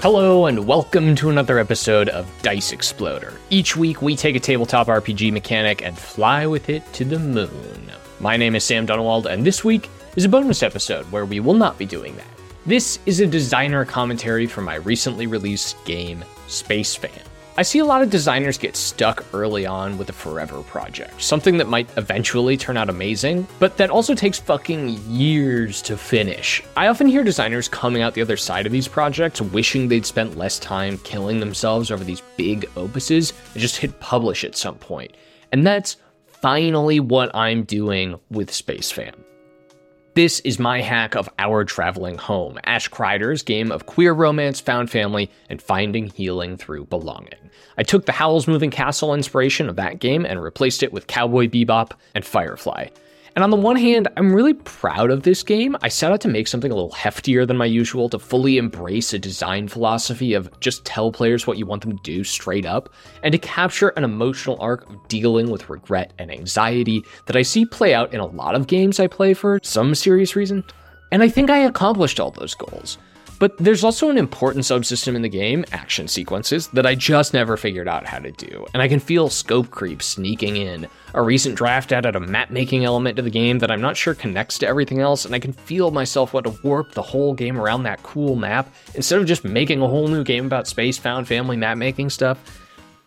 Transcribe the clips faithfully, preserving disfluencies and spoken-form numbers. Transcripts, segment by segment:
Hello and welcome to another episode of Dice Exploder. Each week we take a tabletop R P G mechanic and fly with it to the moon. My name is Sam Dunwald, and this week is a bonus episode where we will not be doing that. This is a designer commentary for my recently released game, Space Fam. I see a lot of designers get stuck early on with a forever project, something that might eventually turn out amazing, but that also takes fucking years to finish. I often hear designers coming out the other side of these projects wishing they'd spent less time killing themselves over these big opuses and just hit publish at some point. And that's finally what I'm doing with Space Fam. This is my hack of Our Traveling Home, Ash Kreider's game of queer romance, found family, and finding healing through belonging. I took the Howl's Moving Castle inspiration of that game and replaced it with Cowboy Bebop and Firefly. And on the one hand, I'm really proud of this game. I set out to make something a little heftier than my usual to fully embrace a design philosophy of just tell players what you want them to do straight up, and to capture an emotional arc of dealing with regret and anxiety that I see play out in a lot of games I play for some serious reason. And I think I accomplished all those goals. But there's also an important subsystem in the game, action sequences, that I just never figured out how to do, and I can feel scope creep sneaking in. A recent draft added a map-making element to the game that I'm not sure connects to everything else, and I can feel myself want to warp the whole game around that cool map, instead of just making a whole new game about space, found family, map-making stuff.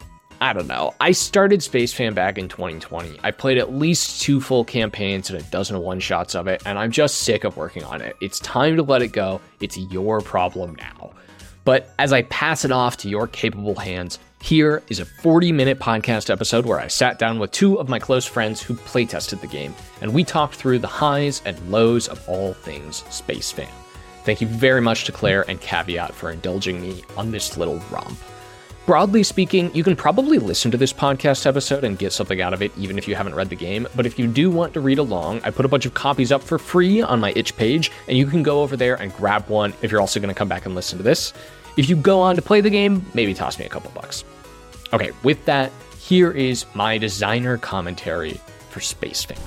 I don't know. I started Space Fam back in twenty twenty. I played at least two full campaigns and a dozen one-shots of it, and I'm just sick of working on it. It's time to let it go. It's your problem now. But as I pass it off to your capable hands, here is a forty-minute podcast episode where I sat down with two of my close friends who playtested the game, and we talked through the highs and lows of all things Space Fam. Thank you very much to Claire and Caveat for indulging me on this little romp. Broadly speaking, you can probably listen to this podcast episode and get something out of it even if you haven't read the game, but if you do want to read along, I put a bunch of copies up for free on my itch page, and you can go over there and grab one if you're also going to come back and listen to this. If you go on to play the game, maybe toss me a couple bucks. Okay, with that, here is my designer commentary for Space Fam.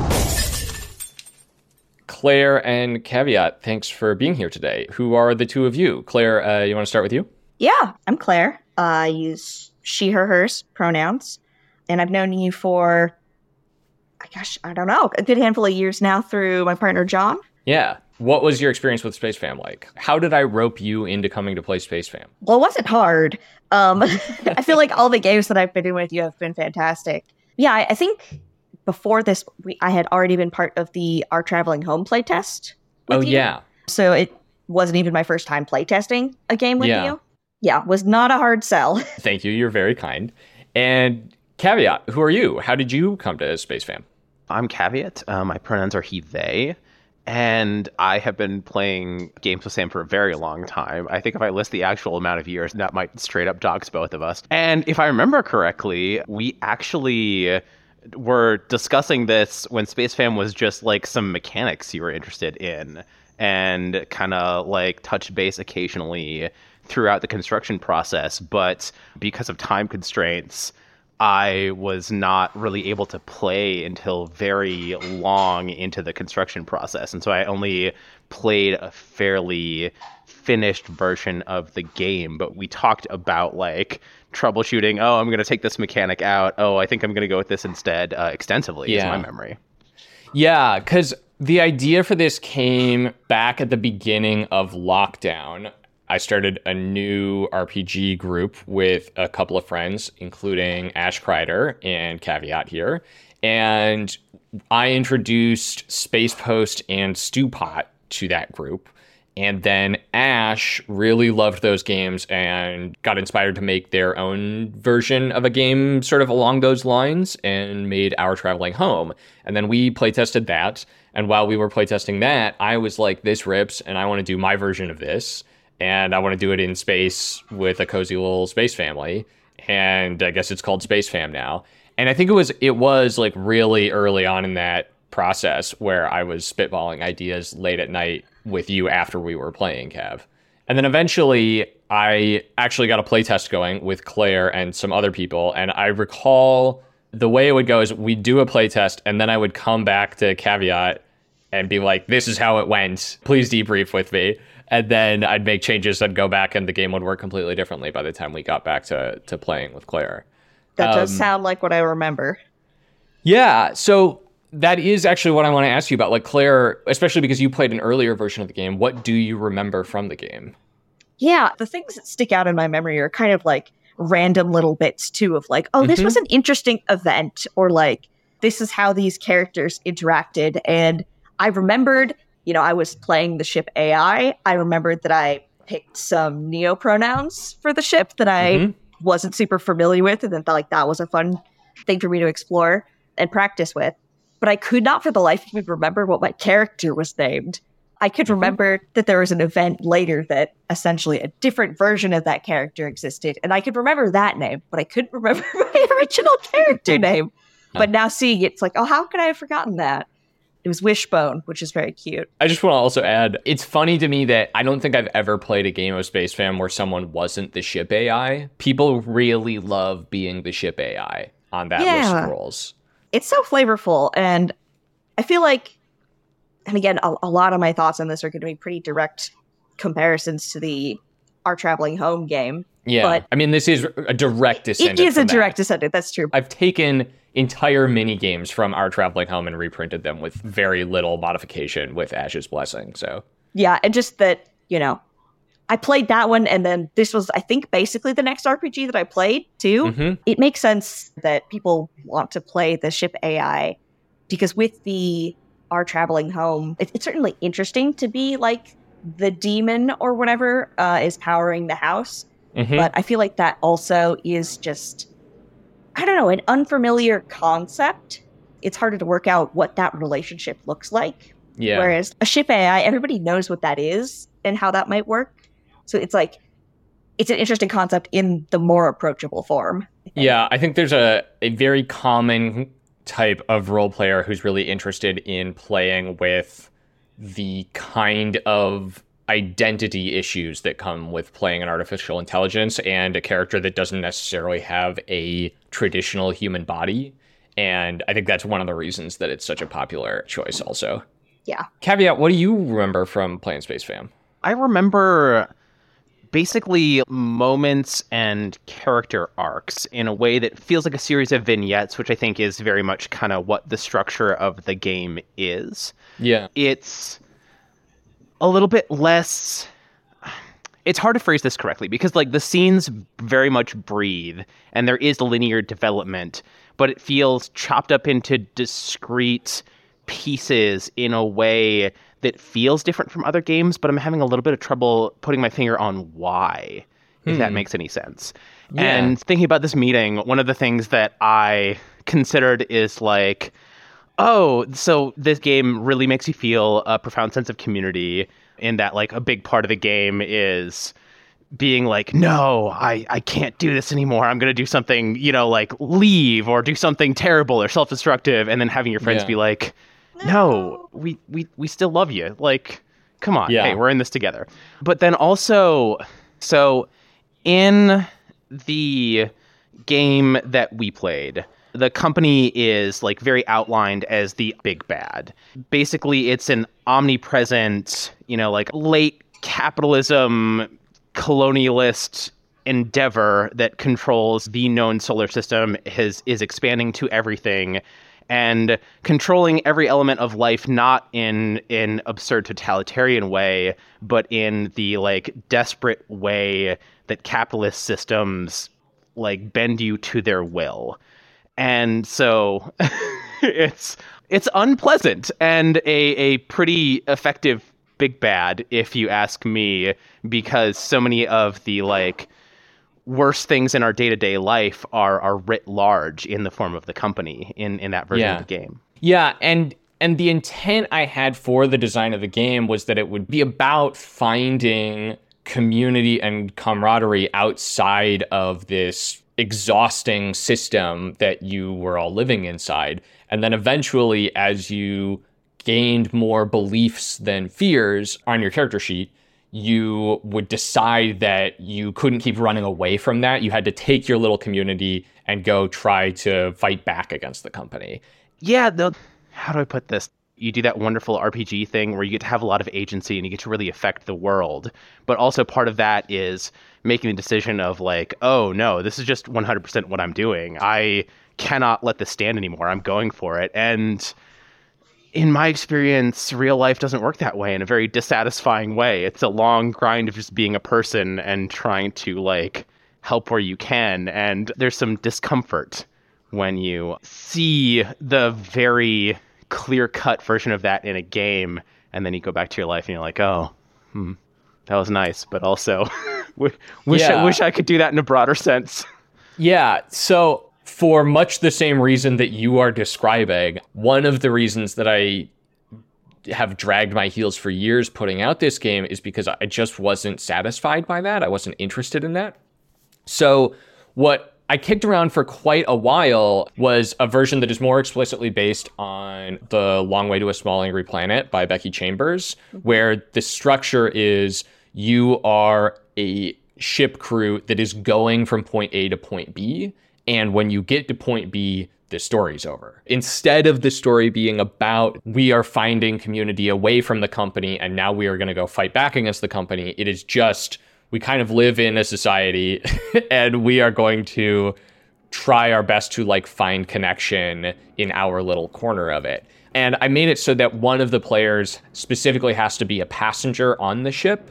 Claire and Caveat, thanks for being here today. Who are the two of you? Claire, uh, you want to start with you? Yeah, I'm Claire. I use she, her, hers pronouns, and I've known you for, I gosh, I don't know, a good handful of years now through my partner, John. Yeah. What was your experience with Space Fam like? How did I rope you into coming to play Space Fam? Well, it wasn't hard. Um, I feel like all the games that I've been doing with you have been fantastic. Yeah, I, I think before this, we, I had already been part of the Our Traveling Home playtest with Oh, you. yeah. So it wasn't even my first time playtesting a game with Yeah. you. Yeah, was not a hard sell. Thank you. You're very kind. And Caveat, who are you? How did you come to Space Fam? I'm Caveat. Uh, my pronouns are he, they. And I have been playing games with Sam for a very long time. I think if I list the actual amount of years, that might straight up dox both of us. And if I remember correctly, we actually were discussing this when Space Fam was just like some mechanics you were interested in, and kind of like touch base occasionally throughout the construction process. But because of time constraints, I was not really able to play until very long into the construction process. And so I only played a fairly finished version of the game. But we talked about like troubleshooting. Oh, I'm going to take this mechanic out. Oh, I think I'm going to go with this instead. Uh, extensively Yeah. is my memory. Yeah, because the idea for this came back at the beginning of lockdown. I started a new R P G group with a couple of friends, including Ash Kreider and Caveat here. And I introduced Space Post and Stewpot to that group. And then Ash really loved those games and got inspired to make their own version of a game sort of along those lines and made Our Traveling Home. And then we playtested that. And while we were playtesting that, I was like, this rips, and I want to do my version of this. And I want to do it in space with a cozy little space family. And I guess it's called Space Fam now. And I think it was it was like really early on in that process where I was spitballing ideas late at night with you after we were playing, Cav. And then eventually I actually got a playtest going with Claire and some other people. And I recall the way it would go is we'd do a playtest and then I would come back to Caveat and be like, this is how it went. Please debrief with me. And then I'd make changes and go back, and the game would work completely differently by the time we got back to, to playing with Claire. That does Um, sound like what I remember. Yeah, so that is actually what I want to ask you about. Like, Claire, especially because you played an earlier version of the game, what do you remember from the game? Yeah, the things that stick out in my memory are kind of like random little bits too of like, oh, this Mhm. was an interesting event, or like, this is how these characters interacted. And I remembered, you know, I was playing the ship A I. I remembered that I picked some neo pronouns for the ship that I Mhm. wasn't super familiar with, and then thought like that was a fun thing for me to explore and practice with. But I could not for the life of me remember what my character was named. I could remember that there was an event later that essentially a different version of that character existed, and I could remember that name, but I couldn't remember my original character name. But now seeing it, it's like, oh, how could I have forgotten that? It was Wishbone, which is very cute. I just want to also add, it's funny to me that I don't think I've ever played a game of Space Fam where someone wasn't the ship A I. People really love being the ship A I on that list Yeah. of roles. It's so flavorful, and I feel like, and again, a, a lot of my thoughts on this are going to be pretty direct comparisons to the Our Traveling Home game. Yeah, But- I mean, this is a direct descendant. It is a from that. direct descendant, that's true. I've taken entire mini games from Our Traveling Home and reprinted them with very little modification with Ash's Blessing. So Yeah, and just that, you know, I played that one, and then this was, I think, basically the next R P G that I played, too. Mhm. It makes sense that people want to play the ship A I, because with the Our Traveling Home, it, it's certainly interesting to be, like, the demon or whatever uh, is powering the house. Mhm. But I feel like that also is just, I don't know, an unfamiliar concept. It's harder to work out what that relationship looks like. yeah, Whereas a ship A I, everybody knows what that is and how that might work. So it's like, it's an interesting concept in the more approachable form. I think. yeah. I think there's a a very common type of role player who's really interested in playing with the kind of identity issues that come with playing an artificial intelligence and a character that doesn't necessarily have a traditional human body. And I think that's one of the reasons that it's such a popular choice also. Yeah. Caveat, what do you remember from playing Space Fam? I remember basically moments and character arcs in a way that feels like a series of vignettes, which I think is very much kind of what the structure of the game is. Yeah. It's a little bit less. It's hard to phrase this correctly because like the scenes very much breathe and there is linear development, but it feels chopped up into discrete pieces in a way that feels different from other games, but I'm having a little bit of trouble putting my finger on why, if that Hmm. makes any sense. Yeah. And thinking about this meeting, one of the things that I considered is like, oh, so this game really makes you feel a profound sense of community in that like a big part of the game is being like, no, I, I can't do this anymore. I'm going to do something, you know, like leave or do something terrible or self-destructive. And then having your friends Yeah. be like, no, we, we, we still love you. Like, come on. Yeah. Hey, we're in this together. But then also, so in the game that we played, the company is like very outlined as the big bad. Basically, it's an omnipresent, you know, like late capitalism, colonialist endeavor that controls the known solar system, is, is expanding to everything and controlling every element of life, not in an absurd totalitarian way, but in the like desperate way that capitalist systems like bend you to their will. And so it's it's unpleasant and a, a pretty effective big bad, if you ask me, because so many of the like worst things in our day-to-day life are are writ large in the form of the company in, in that version Yeah. of the game. Yeah, and and the intent I had for the design of the game was that it would be about finding community and camaraderie outside of this exhausting system that you were all living inside. And then eventually, as you gained more beliefs than fears on your character sheet, you would decide that you couldn't keep running away from that. You had to take your little community and go try to fight back against the company. Yeah, the how do I put this? you do that wonderful R P G thing where you get to have a lot of agency and you get to really affect the world. But also part of that is making the decision of like, oh no, this is just one hundred percent what I'm doing. I cannot let this stand anymore. I'm going for it. And in my experience, real life doesn't work that way in a very dissatisfying way. It's a long grind of just being a person and trying to like help where you can. And there's some discomfort when you see the very clear-cut version of that in a game, and then you go back to your life and you're like, oh, hmm, that was nice, but also wish yeah. I wish I could do that in a broader sense. Yeah, so for much the same reason that you are describing, one of the reasons that I have dragged my heels for years putting out this game is because I just wasn't satisfied by that. I wasn't interested in that. So what I kicked around for quite a while was a version that is more explicitly based on The Long Way to a Small Angry Planet by Becky Chambers, where the structure is you are a ship crew that is going from point A to point B. And when you get to point B, the story's over. Instead of the story being about we are finding community away from the company and now we are going to go fight back against the company, it is just we kind of live in a society and we are going to try our best to like find connection in our little corner of it. And I made it so that one of the players specifically has to be a passenger on the ship.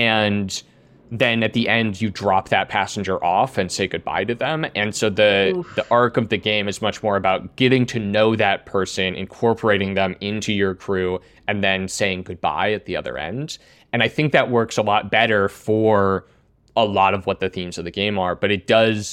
And then at the end, you drop that passenger off and say goodbye to them. And so the, Oof. the arc of the game is much more about getting to know that person, incorporating them into your crew, and then saying goodbye at the other end. And I think that works a lot better for a lot of what the themes of the game are. But it does,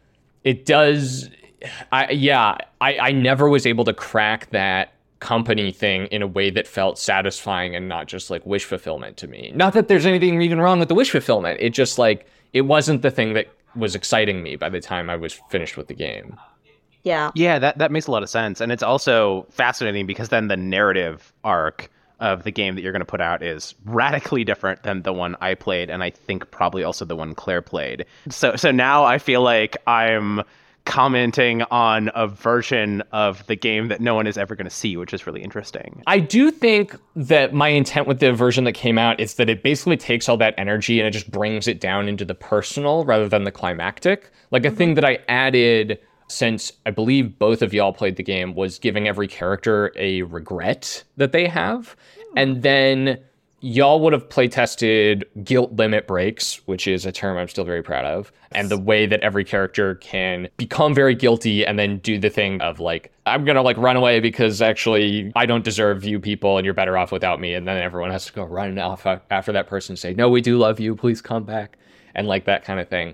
it does, I, yeah, I, I never was able to crack that company thing in a way that felt satisfying and not just like wish fulfillment to me. Not that there's anything even wrong with the wish fulfillment. It just like, it wasn't the thing that was exciting me by the time I was finished with the game. Yeah. Yeah, that, that makes a lot of sense. And it's also fascinating because then the narrative arc of the game that you're going to put out is radically different than the one I played, and I think probably also the one Claire played. So so now I feel like I'm commenting on a version of the game that no one is ever going to see, which is really interesting. I do think that my intent with the version that came out is that it basically takes all that energy and it just brings it down into the personal rather than the climactic. Like a mm-hmm. thing that I added since I believe both of y'all played the game was giving every character a regret that they have. And then y'all would have play tested guilt limit breaks, which is a term I'm still very proud of. And the way that every character can become very guilty and then do the thing of like, I'm going to like run away because actually I don't deserve you people and you're better off without me. And then everyone has to go run off after that person and say, no, we do love you. Please come back. And like that kind of thing.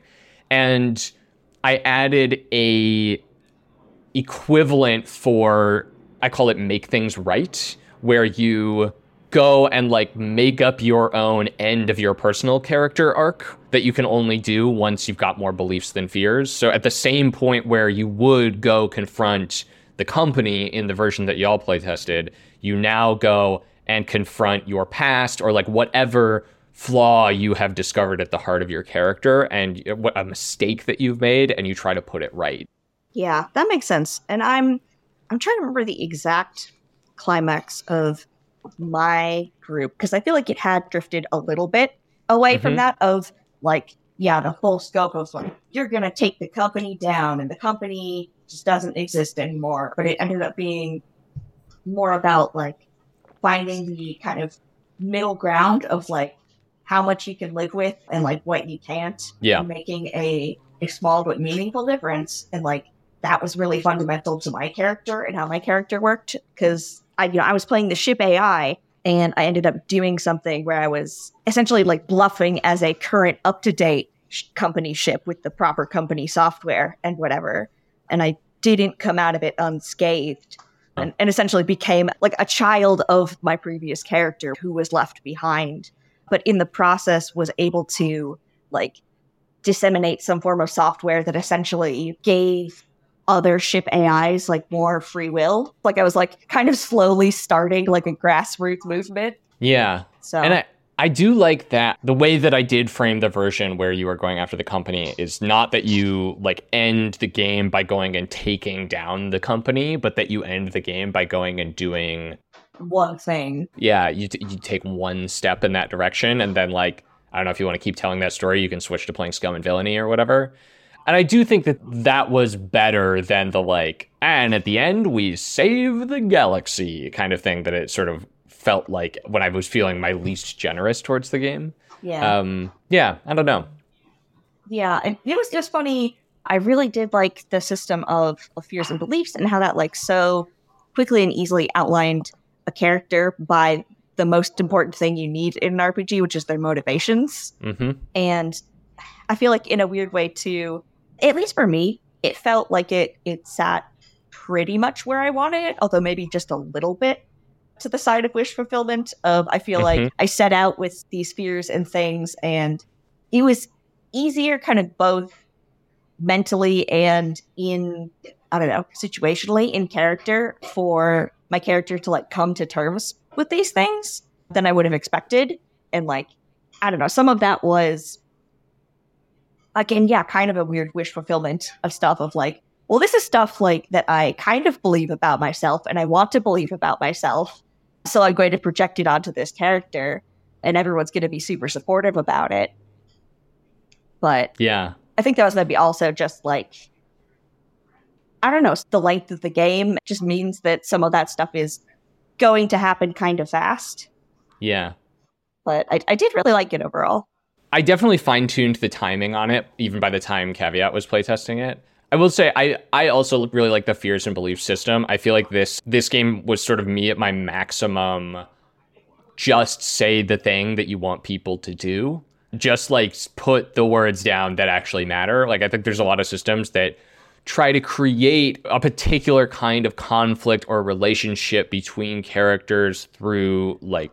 And I added a equivalent for, I call it make things right, where you go and like make up your own end of your personal character arc that you can only do once you've got more beliefs than fears. So at the same point where you would go confront the company in the version that y'all play tested, you now go and confront your past or like whatever flaw you have discovered at the heart of your character and what a mistake that you've made, and you try to put it right. Yeah, that makes sense. And I'm I'm trying to remember the exact climax of my group because I feel like it had drifted a little bit away mm-hmm. from that of like, yeah, the whole scope of like, you're going to take the company down and the company just doesn't exist anymore. But it ended up being more about like finding the kind of middle ground of like how much you can live with and like what you can't. Yeah. And making a, a small but meaningful difference. And like, that was really fundamental to my character and how my character worked because I, you know, I was playing the ship A I and I ended up doing something where I was essentially like bluffing as a current up-to-date sh- company ship with the proper company software and whatever. And I didn't come out of it unscathed and, and essentially became like a child of my previous character who was left behind. But in the process was able to like disseminate some form of software that essentially gave other ship A Is like more free will. Like I was like kind of slowly starting like a grassroots movement. Yeah. So and I, I do like that the way that I did frame the version where you are going after the company is not that you like end the game by going and taking down the company, but that you end the game by going and doing one thing. Yeah, you, t- you take one step in that direction, and then, like, I don't know if you want to keep telling that story, you can switch to playing Scum and Villainy or whatever. And I do think that that was better than the, like, and at the end, we save the galaxy kind of thing that it sort of felt like when I was feeling my least generous towards the game. Yeah. Um, yeah, I don't know. Yeah, and it was just funny. I really did like the system of, of fears and beliefs and how that, like, so quickly and easily outlined a character by the most important thing you need in an R P G, which is their motivations. Mm-hmm. And I feel like in a weird way too, at least for me, it felt like it it sat pretty much where I wanted it, although maybe just a little bit to the side of wish fulfillment of I feel Mm-hmm. like I set out with these fears and things, and it was easier kind of both mentally and in, I don't know, situationally in character for my character to like come to terms with these things than I would have expected. And like, I don't know, some of that was, again, yeah, kind of a weird wish fulfillment of stuff of like, well, this is stuff like that I kind of believe about myself and I want to believe about myself. So I'm going to project it onto this character and everyone's going to be super supportive about it. But Yeah. I think that was maybe also just like, I don't know, the length of the game just means that some of that stuff is going to happen kind of fast. Yeah. But I, I did really like it overall. I definitely fine-tuned the timing on it, even by the time Caveat was playtesting it. I will say, I, I also really like the fears and beliefs system. I feel like this this game was sort of me at my maximum, just say the thing that you want people to do. Just, like, put the words down that actually matter. Like, I think there's a lot of systems that try to create a particular kind of conflict or relationship between characters through, like,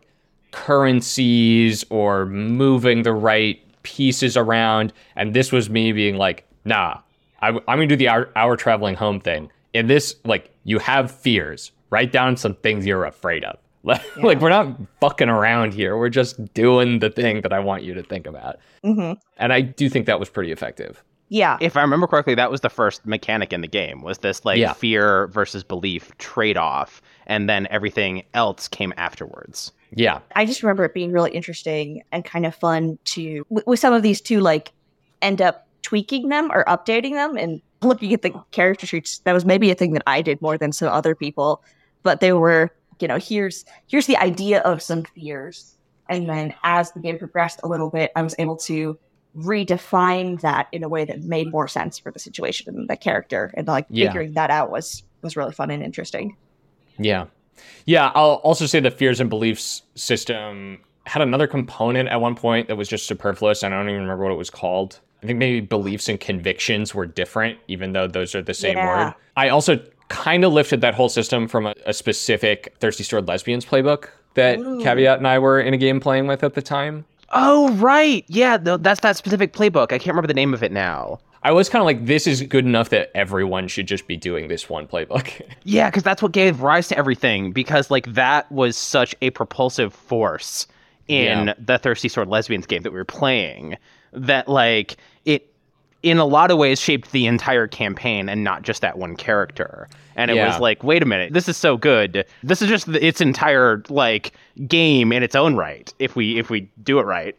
currencies or moving the right pieces around. And this was me being like, nah, I, I'm going to do the hour, hour traveling home thing. In this, like, you have fears. Write down some things you're afraid of. Like, Yeah. like, we're not fucking around here. We're just doing the thing that I want you to think about. Mm-hmm. And I do think that was pretty effective. Yeah. If I remember correctly, that was the first mechanic in the game, was this like Yeah. fear versus belief trade-off, and then everything else came afterwards. Yeah. I just remember it being really interesting and kind of fun to, with, with some of these to like end up tweaking them or updating them and looking at the character sheets. That was maybe a thing that I did more than some other people, but they were, you know, here's here's the idea of some fears. And then as the game progressed a little bit, I was able to redefine that in a way that made more sense for the situation and the character. And like Yeah. figuring that out was was really fun and interesting. Yeah. Yeah. I'll also say the fears and beliefs system had another component at one point that was just superfluous. And I don't even remember what it was called. I think maybe beliefs and convictions were different, even though those are the same Yeah. word. I also kind of lifted that whole system from a, a specific Thirsty Sword Lesbians playbook that Ooh. Caveat and I were in a game playing with at the time. Oh, right. Yeah, no, that's that specific playbook. I can't remember the name of it now. I was kind of like, this is good enough that everyone should just be doing this one playbook. Yeah, because that's what gave rise to everything, because like that was such a propulsive force in Yeah. the Thirsty Sword Lesbians game that we were playing that like it in a lot of ways shaped the entire campaign and not just that one character. And it Yeah. was like, wait a minute, this is so good. This is just its entire like game in its own right if we if we do it right.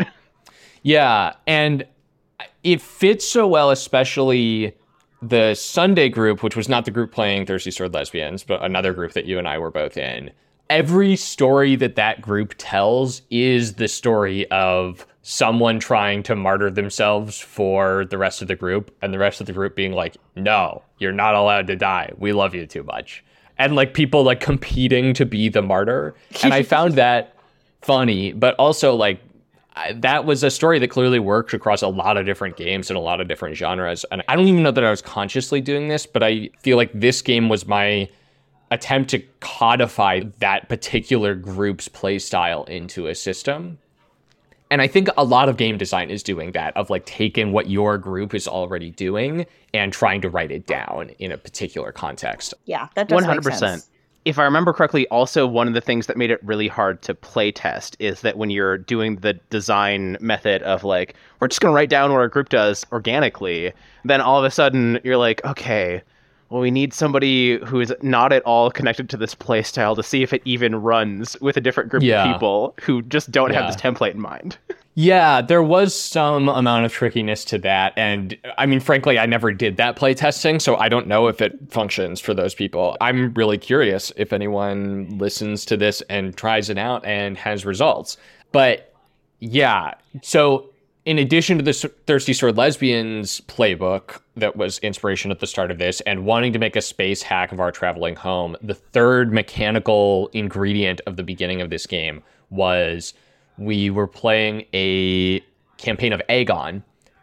Yeah, and it fits so well, especially the Sunday group, which was not the group playing Thirsty Sword Lesbians, but another group that you and I were both in. Every story that that group tells is the story of someone trying to martyr themselves for the rest of the group, and the rest of the group being like, no, you're not allowed to die. We love you too much. And like people like competing to be the martyr. And I found that funny, but also like I, that was a story that clearly worked across a lot of different games and a lot of different genres. And I don't even know that I was consciously doing this, but I feel like this game was my attempt to codify that particular group's play style into a system. And I think a lot of game design is doing that, of like taking what your group is already doing and trying to write it down in a particular context. Yeah, that does one make hundred percent. sense. If I remember correctly, also one of the things that made it really hard to play test is that when you're doing the design method of like, we're just going to write down what our group does organically, then all of a sudden you're like, okay, well, we need somebody who is not at all connected to this playstyle to see if it even runs with a different group Yeah. of people who just don't Yeah. have this template in mind. Yeah, there was some amount of trickiness to that. And I mean, frankly, I never did that playtesting, so I don't know if it functions for those people. I'm really curious if anyone listens to this and tries it out and has results. But yeah, so in addition to the Thirsty Sword Lesbians playbook that was inspiration at the start of this and wanting to make a space hack of our traveling home, the third mechanical ingredient of the beginning of this game was we were playing a campaign of Aegon,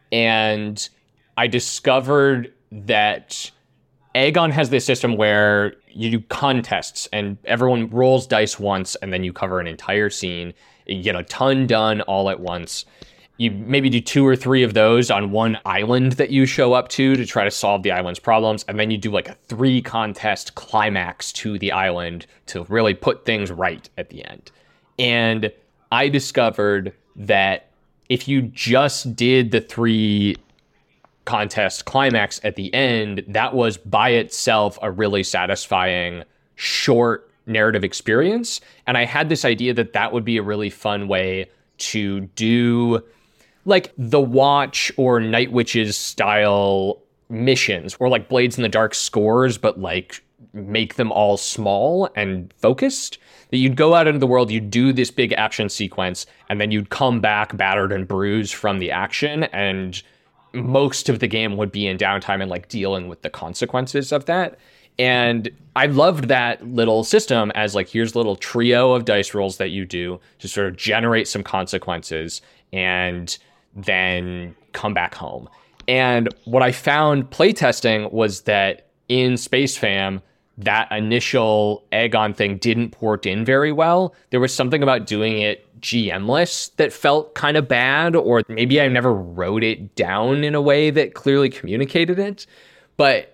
and I discovered that Aegon has this system where you do contests and everyone rolls dice once and then you cover an entire scene. You get a ton done all at once. You maybe do two or three of those on one island that you show up to to try to solve the island's problems. And then you do like a three contest climax to the island to really put things right at the end. And I discovered that if you just did the three contest climax at the end, that was by itself a really satisfying short narrative experience. And I had this idea that that would be a really fun way to do like the Watch or Night Witches style missions, or like Blades in the Dark scores, but like make them all small and focused. That you'd go out into the world, you'd do this big action sequence, and then you'd come back battered and bruised from the action, and most of the game would be in downtime and like dealing with the consequences of that. And I loved that little system as like, here's a little trio of dice rolls that you do to sort of generate some consequences and then come back home. And what I found playtesting was that in Space Fam, that initial Aegon thing didn't port in very well. There was something about doing it G M-less that felt kind of bad, or maybe I never wrote it down in a way that clearly communicated it. But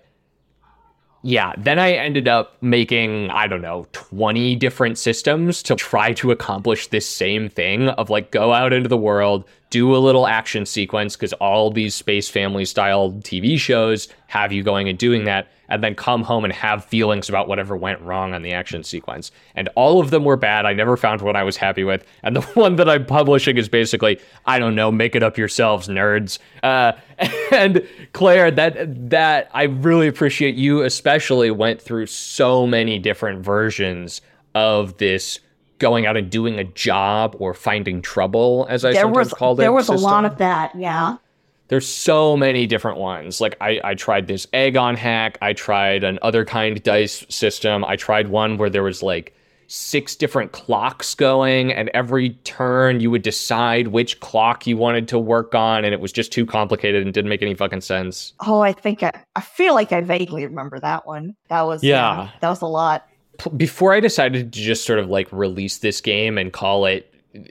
yeah, then I ended up making, I don't know, twenty different systems to try to accomplish this same thing of like go out into the world, do a little action sequence, because all these Space Family style T V shows have you going and doing that, and then come home and have feelings about whatever went wrong on the action sequence. And all of them were bad. I never found one I was happy with. And the one that I'm publishing is basically, I don't know, make it up yourselves, nerds. Uh, and Claire, that that I really appreciate you especially went through so many different versions of this going out and doing a job or finding trouble, as I there sometimes was, called it. There was system. a lot of that, yeah. There's so many different ones. Like I, I tried this Aegon hack. I tried an other kind dice system. I tried one where there was like six different clocks going, and every turn you would decide which clock you wanted to work on, and it was just too complicated and didn't make any fucking sense. Oh, I think I, I feel like I vaguely remember that one. That was Yeah. uh, that was a lot. Before I decided to just sort of like release this game and call it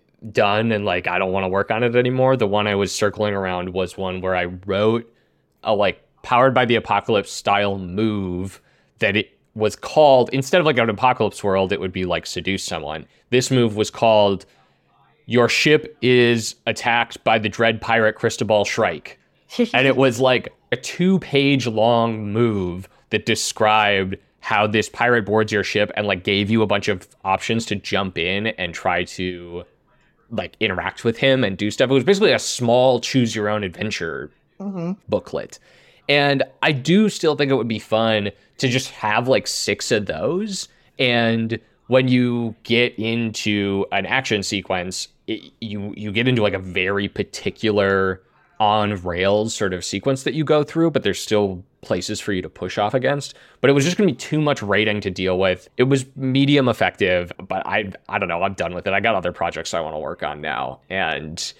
done and like I don't want to work on it anymore, the one I was circling around was one where I wrote a like Powered by the Apocalypse style move that it was called, instead of like an apocalypse world, it would be like seduce someone. This move was called Your Ship is Attacked by the Dread Pirate Cristobal Shrike. And it was like a two page long move that described how this pirate boards your ship and like gave you a bunch of options to jump in and try to like interact with him and do stuff. It was basically a small choose your own adventure mm-hmm. booklet. And I do still think it would be fun to just have like six of those. And when you get into an action sequence, it, you, you get into like a very particular on rails sort of sequence that you go through, but there's still places for you to push off against. But it was just going to be too much rating to deal with. It was medium effective, but I I don't know, I'm done with it. I got other projects I want to work on now. And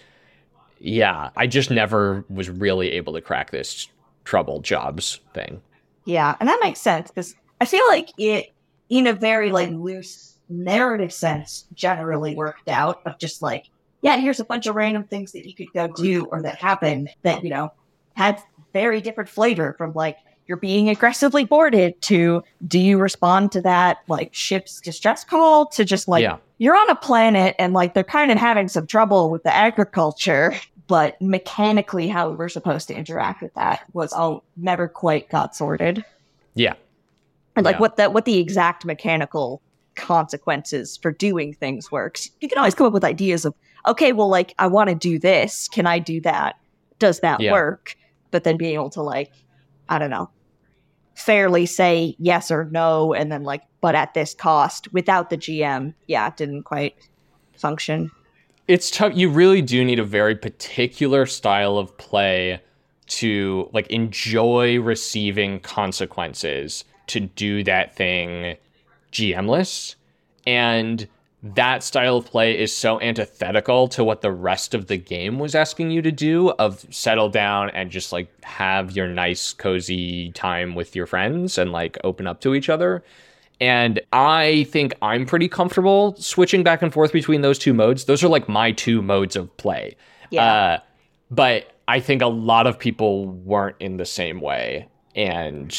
yeah, I just never was really able to crack this trouble jobs thing. Yeah, and that makes sense because I feel like it, in a very like loose narrative sense, generally worked out of just like, yeah, here's a bunch of random things that you could go do or that happen that, you know, had very different flavor from like you're being aggressively boarded to do you respond to that like ship's distress call to just like yeah. You're on a planet and like they're kind of having some trouble with the agriculture, but mechanically how we're supposed to interact with that was all never quite got sorted. Yeah. And like Yeah. what the what the exact mechanical consequences for doing things works. You can always come up with ideas of, okay, well, like, I want to do this. Can I do that? Does that Yeah. work? But then being able to, like, I don't know, fairly say yes or no, and then like, but at this cost without the G M, yeah, it didn't quite function. It's tough. You really do need a very particular style of play to like enjoy receiving consequences to do that thing G M-less. And that style of play is so antithetical to what the rest of the game was asking you to do, of settle down and just like have your nice cozy time with your friends and like open up to each other. And I think I'm pretty comfortable switching back and forth between those two modes. Those are like my two modes of play. Yeah. Uh, but I think a lot of people weren't in the same way. And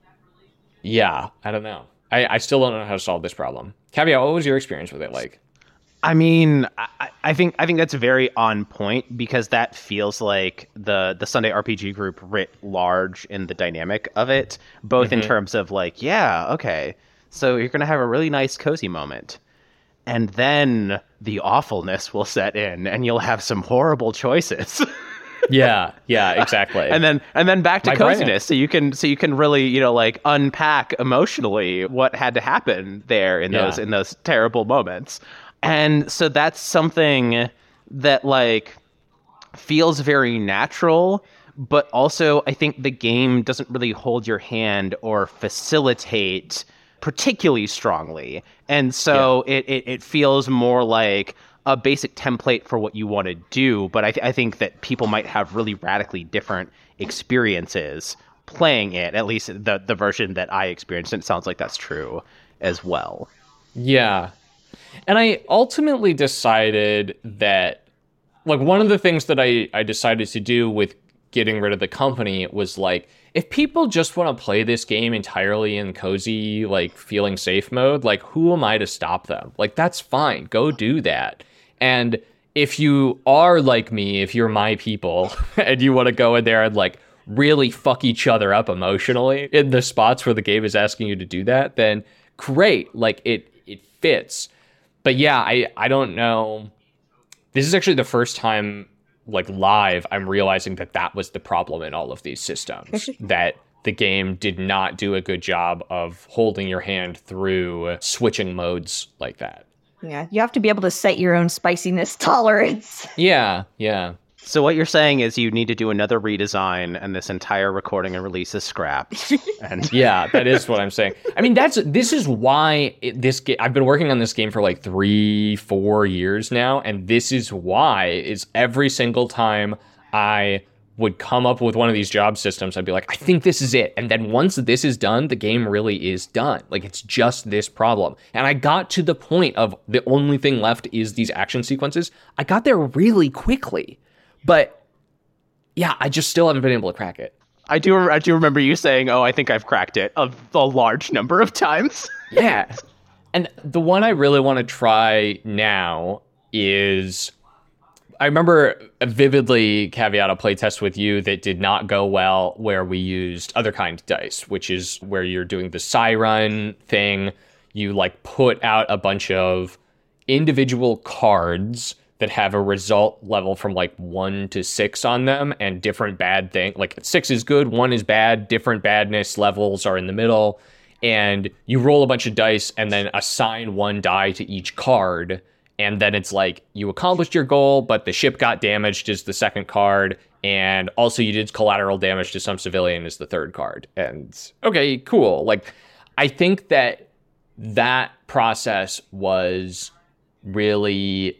yeah, I don't know. I, I still don't know how to solve this problem. Caveat, what was your experience with it like? I mean, I, I think I think that's very on point, because that feels like the the Sunday R P G group writ large in the dynamic of it, both Mm-hmm. in terms of like, yeah, okay, so you're gonna have a really nice cozy moment, and then the awfulness will set in, and you'll have some horrible choices. Yeah, yeah, exactly. and then and then back to My coziness, brain. so you can so you can really, you know, like unpack emotionally what had to happen there in Yeah. those in those terrible moments. And so that's something that like feels very natural, but also I think the game doesn't really hold your hand or facilitate particularly strongly. And so it, it, it feels more like a basic template for what you want to do. But I, th- I think that people might have really radically different experiences playing it, at least the, the version that I experienced. And it sounds like that's true as well. Yeah. And I ultimately decided that, like, one of the things that I, I decided to do with getting rid of the company was, like, if people just want to play this game entirely in cozy, like, feeling safe mode, like, who am I to stop them? Like, that's fine. Go do that. And if you are like me, if you're my people, and you want to go in there and, like, really fuck each other up emotionally in the spots where the game is asking you to do that, then great. Like, it, it fits. But yeah, I, I don't know. This is actually the first time, like, live, I'm realizing that that was the problem in all of these systems. That the game did not do a good job of holding your hand through switching modes like that. Yeah, you have to be able to set your own spiciness tolerance. Yeah, yeah. So what you're saying is you need to do another redesign, and this entire recording and release is scrapped. And Yeah, that is what I'm saying. I mean, that's this is why it, this game. I've been working on this game for like three, four years now, and this is why is every single time I would come up with one of these job systems, I'd be like, I think this is it. And then once this is done, the game really is done. Like, it's just this problem. And I got to the point of the only thing left is these action sequences. I got there really quickly. But yeah, I just still haven't been able to crack it. I do I do remember you saying, oh, I think I've cracked it a, a large number of times. Yeah. And the one I really want to try now is, I remember vividly, Caveat, a playtest with you that did not go well, where we used other kind dice, which is where you're doing the Siren thing. You like put out a bunch of individual cards that have a result level from like one to six on them, and different bad thing. Like six is good, one is bad, different badness levels are in the middle. And you roll a bunch of dice and then assign one die to each card. And then it's like you accomplished your goal, but the ship got damaged is the second card. And also you did collateral damage to some civilian is the third card. And okay, cool. Like, I think that that process was really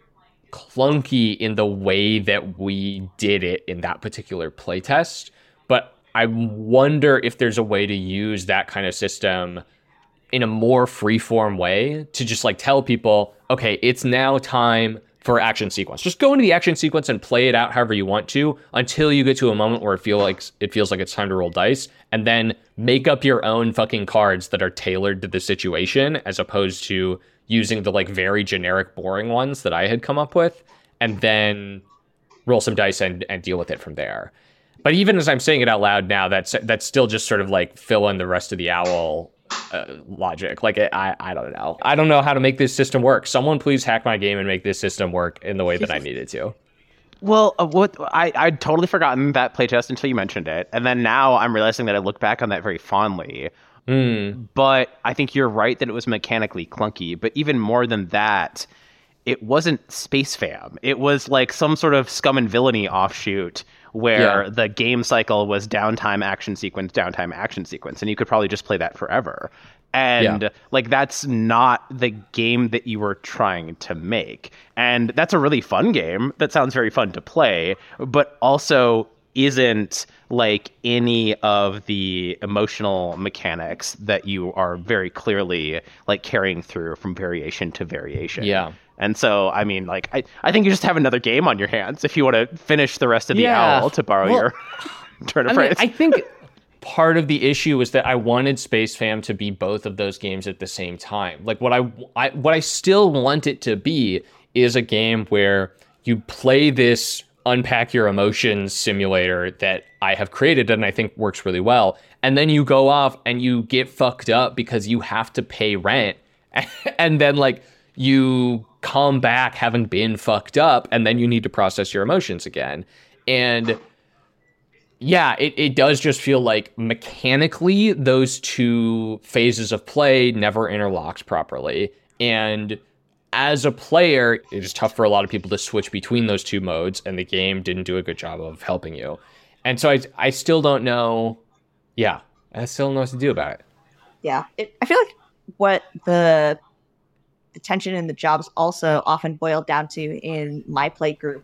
clunky in the way that we did it in that particular playtest. But I wonder if there's a way to use that kind of system in a more freeform way to just like tell people, okay, it's now time for action sequence. Just go into the action sequence and play it out however you want to until you get to a moment where it feel like it feels like it's time to roll dice, and then make up your own fucking cards that are tailored to the situation, as opposed to using the like very generic boring ones that I had come up with, and then roll some dice and, and deal with it from there. But even as I'm saying it out loud now, that's that's still just sort of like fill in the rest of the owl uh, logic. Like I I don't know. I don't know how to make this system work. Someone please hack my game and make this system work in the way that I need it to. Well, uh, what I I'd totally forgotten that playtest until you mentioned it, and then now I'm realizing that I look back on that very fondly. Mm. But I think you're right that it was mechanically clunky. But even more than that, it wasn't Space Fam. It was like some sort of Scum and Villainy offshoot where Yeah. the game cycle was downtime, action sequence, downtime, action sequence, and you could probably just play that forever. And Yeah. like that's not the game that you were trying to make. And that's a really fun game that sounds very fun to play, but also isn't like any of the emotional mechanics that you are very clearly like carrying through from variation to variation. Yeah. And so, I mean, like, I, I think you just have another game on your hands if you want to finish the rest of the Yeah. owl, to borrow Well, your turn of I mean, phrase. I think part of the issue was that I wanted Space Fam to be both of those games at the same time. Like what I, I what I still want it to be is a game where you play this unpack your emotions simulator that I have created and I think works really well. And then you go off and you get fucked up because you have to pay rent. And then like you come back having been fucked up and then you need to process your emotions again. And yeah, it, it does just feel like mechanically those two phases of play never interlocked properly. And as a player, it is tough for a lot of people to switch between those two modes, and the game didn't do a good job of helping you. And so I, I still don't know. Yeah, I still don't know what to do about it. Yeah. It, I feel like what the, the tension in the jobs also often boiled down to in my play group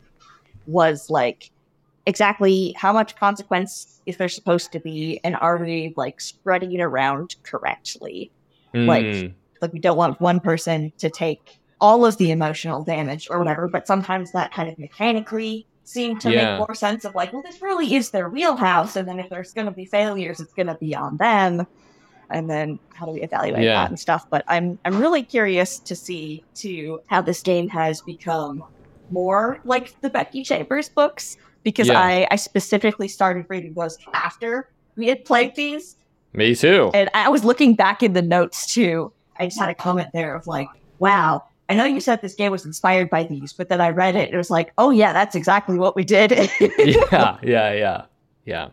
was like exactly how much consequence is there supposed to be, and are we like spreading it around correctly? Mm. Like, like we don't want one person to take all of the emotional damage or whatever, but sometimes that kind of mechanically seemed to Yeah. make more sense of like, well, this really is their wheelhouse, and then if there's going to be failures, it's going to be on them. And then how do we evaluate Yeah. that and stuff? But I'm I'm really curious to see too how this game has become more like the Becky Chambers books, because Yeah. I, I specifically started reading those after we had played these. Me too. And I was looking back in the notes too. I just had a comment there of like, wow, I know you said this game was inspired by these, but then I read it and it was like, oh yeah, that's exactly what we did. yeah, yeah, yeah, yeah.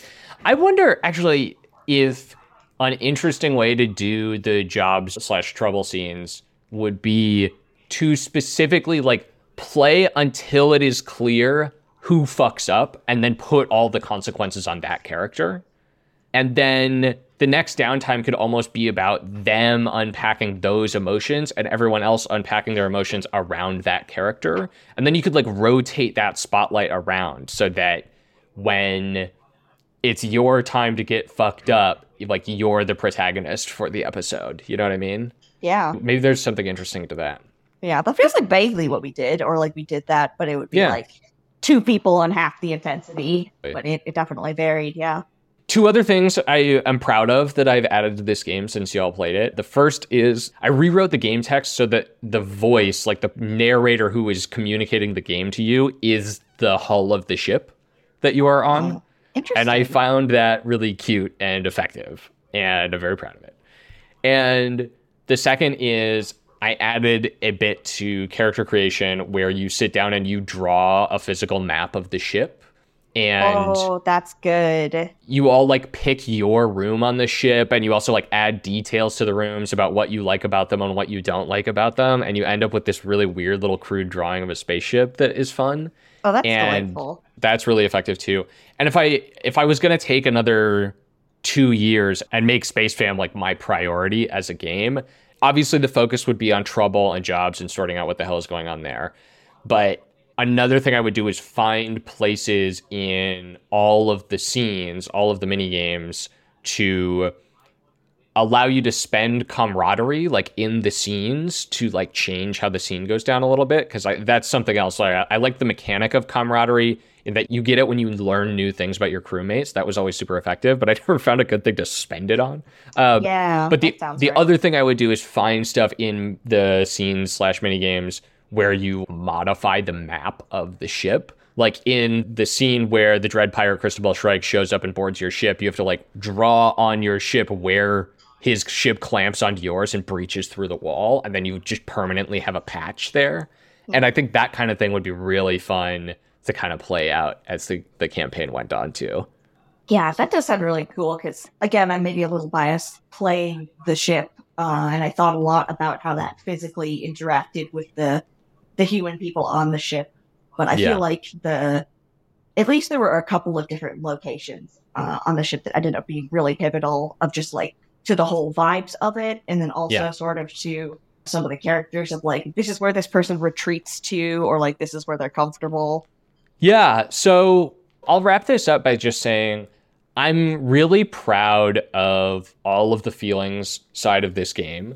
I wonder actually if an interesting way to do the jobs slash trouble scenes would be to specifically like play until it is clear who fucks up and then put all the consequences on that character. And then the next downtime could almost be about them unpacking those emotions and everyone else unpacking their emotions around that character. And then you could like rotate that spotlight around so that when it's your time to get fucked up, like you're the protagonist for the episode. You know what I mean? Yeah. Maybe there's something interesting to that. Yeah, that feels like vaguely what we did, or like we did that, but it would be Yeah. like two people on half the intensity. Right. But it, it definitely varied, yeah. Two other things I am proud of that I've added to this game since y'all played it. The first is I rewrote the game text so that the voice, like the narrator who is communicating the game to you, is the hull of the ship that you are on. Oh, interesting. And I found that really cute and effective, and I'm very proud of it. And the second is I added a bit to character creation where you sit down and you draw a physical map of the ship. And oh, that's good. you all like pick your room on the ship, and you also like add details to the rooms about what you like about them and what you don't like about them. And you end up with this really weird little crude drawing of a spaceship that is fun. Oh, that's And delightful. that's really effective too. And if I if I was going to take another two years and make Space Fam like my priority as a game, obviously the focus would be on trouble and jobs and sorting out what the hell is going on there. But another thing I would do is find places in all of the scenes, all of the mini games, to allow you to spend camaraderie like in the scenes to like change how the scene goes down a little bit, because that's something else. Like, I like the mechanic of camaraderie in that you get it when you learn new things about your crewmates. That was always super effective, but I never found a good thing to spend it on. Um, Yeah, But the that sounds the right. other thing I would do is find stuff in the scenes slash mini games where you modify the map of the ship. Like in the scene where the Dread Pirate Cristobal Shrike shows up and boards your ship, you have to like draw on your ship where his ship clamps onto yours and breaches through the wall, and then you just permanently have a patch there. And I think that kind of thing would be really fun to kind of play out as the, the campaign went on too. Yeah, that does sound really cool because, again, I'm maybe a little biased playing the ship, uh, and I thought a lot about how that physically interacted with the the human people on the ship. But I Yeah. feel like the, at least there were a couple of different locations uh, on the ship that ended up being really pivotal of just like to the whole vibes of it, and then also Yeah. sort of to some of the characters of like, this is where this person retreats to, or like, this is where they're comfortable. Yeah, so I'll wrap this up by just saying I'm really proud of all of the feelings side of this game.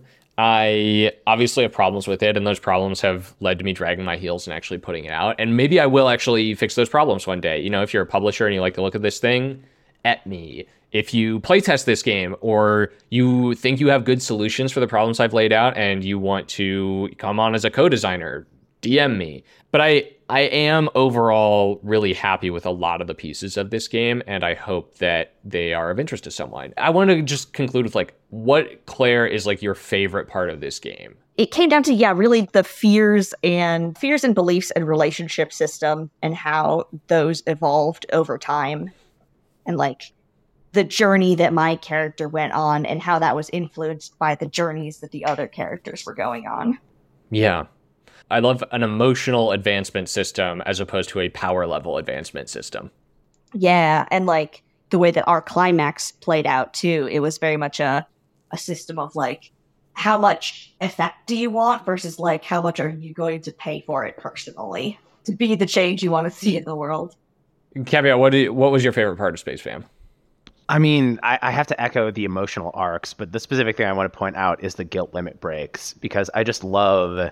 I obviously have problems with it, and those problems have led to me dragging my heels and actually putting it out. And maybe I will actually fix those problems one day. You know, if you're a publisher and you like the look of this thing, at me. If you playtest this game or you think you have good solutions for the problems I've laid out and you want to come on as a co-designer, D M me. But I, I am overall really happy with a lot of the pieces of this game, and I hope that they are of interest to someone. I want to just conclude with like, what, Claire, is like your favorite part of this game? It came down to, yeah, really the fears and fears and beliefs and relationship system and how those evolved over time. And like the journey that my character went on and how that was influenced by the journeys that the other characters were going on. Yeah. I love an emotional advancement system as opposed to a power level advancement system. Yeah, and like the way that our climax played out too, it was very much a, a system of like, how much effect do you want versus like, how much are you going to pay for it personally to be the change you want to see in the world? Caveat, what, did, what was your favorite part of Space Fam? I mean, I, I have to echo the emotional arcs, but the specific thing I want to point out is the guilt limit breaks, because I just love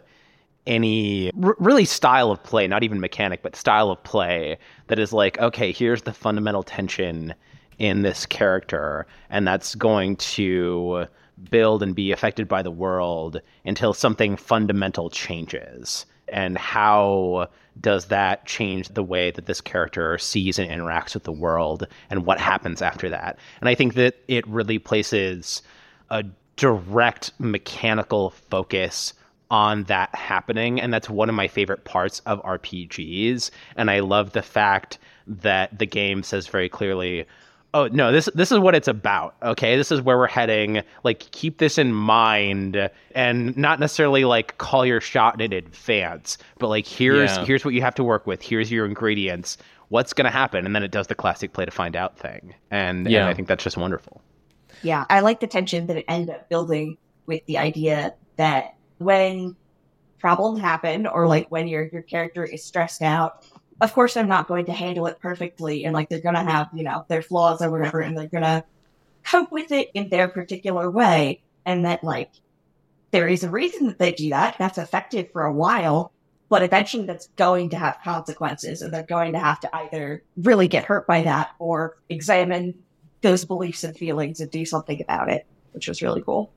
any r- really style of play, not even mechanic, but style of play that is like, okay, here's the fundamental tension in this character, and that's going to build and be affected by the world until something fundamental changes. And how does that change the way that this character sees and interacts with the world, and what happens after that? And I think that it really places a direct mechanical focus on that happening, and that's one of my favorite parts of R P Gs. And I love the fact that the game says very clearly, oh no, this this is what it's about. Okay, this is where we're heading. Like, keep this in mind, and not necessarily like call your shot in advance, but like here's Yeah. here's what you have to work with. Here's your ingredients. What's going to happen? And then it does the classic play to find out thing. And, Yeah. and I think that's just wonderful. Yeah, I like the tension that it ended up building with the idea that when problems happen, or like when your your character is stressed out, of course I'm not going to handle it perfectly, and like they're gonna have, you know, their flaws or whatever, and they're gonna cope with it in their particular way, and that like there is a reason that they do that. That's effective for a while, but eventually that's going to have consequences, and they're going to have to either really get hurt by that or examine those beliefs and feelings and do something about it, which was really cool.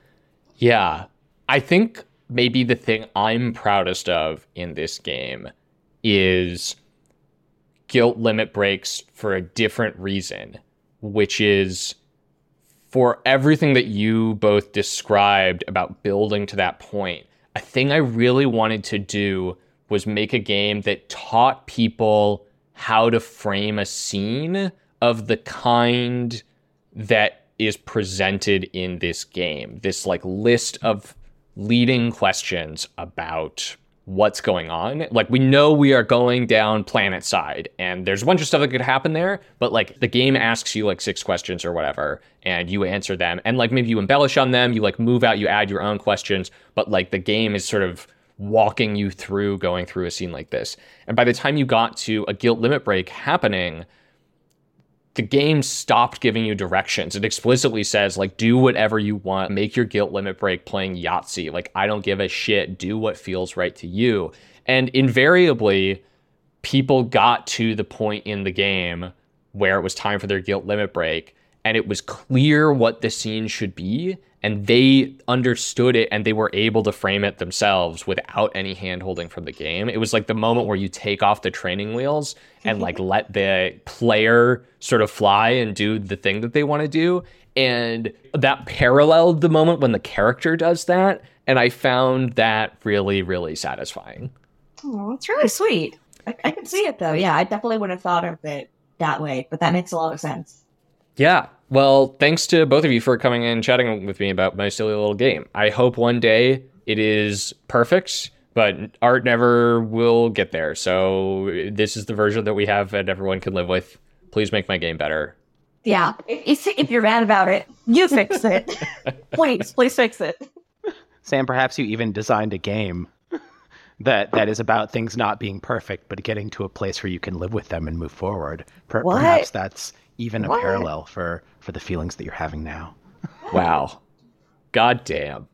Yeah. I think maybe the thing I'm proudest of in this game is guilt limit breaks for a different reason, which is for everything that you both described about building to that point. A thing I really wanted to do was make a game that taught people how to frame a scene of the kind that is presented in this game. This like list of leading questions about what's going on. Like, we know we are going down planet side, and there's a bunch of stuff that could happen there, but like the game asks you like six questions or whatever, and you answer them, and like maybe you embellish on them, you like move out, you add your own questions, but like the game is sort of walking you through going through a scene like this. And by the time you got to a guilt limit break happening, the game stopped giving you directions. It explicitly says, like, do whatever you want. Make your guilt limit break playing Yahtzee. Like, I don't give a shit. Do what feels right to you. And invariably, people got to the point in the game where it was time for their guilt limit break, and it was clear what the scene should be, and they understood it and they were able to frame it themselves without any hand-holding from the game. It was like the moment where you take off the training wheels and like let the player sort of fly and do the thing that they want to do. And that paralleled the moment when the character does that. And I found that really, really satisfying. Oh, it's really sweet. I, I can see it though. Yeah, I definitely wouldn't have thought of it that way, but that makes a lot of sense. Yeah. Well, thanks to both of you for coming in and chatting with me about my silly little game. I hope one day it is perfect, but art never will get there. So this is the version that we have and everyone can live with. Please make my game better. Yeah. If, if you're mad about it, you fix it. Please, please fix it. Sam, perhaps you even designed a game that that is about things not being perfect, but getting to a place where you can live with them and move forward. Per- What? Perhaps that's even a What? parallel for, for the feelings that you're having now. Wow. God damn.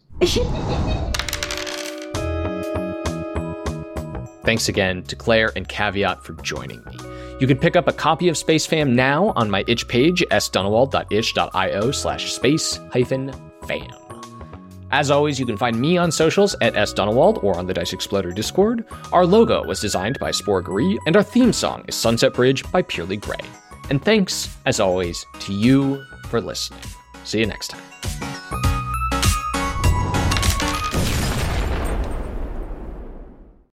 Thanks again to Claire and Caveat for joining me. You can pick up a copy of Space Fam now on my itch page, s dunawald dot itch dot io slash space hyphen fam. As always, you can find me on socials at S. Dunawald or on the Dice Exploder Discord. Our logo was designed by Sporgery, and our theme song is Sunset Bridge by Purely Grey. And thanks, as always, to you for listening. See you next time.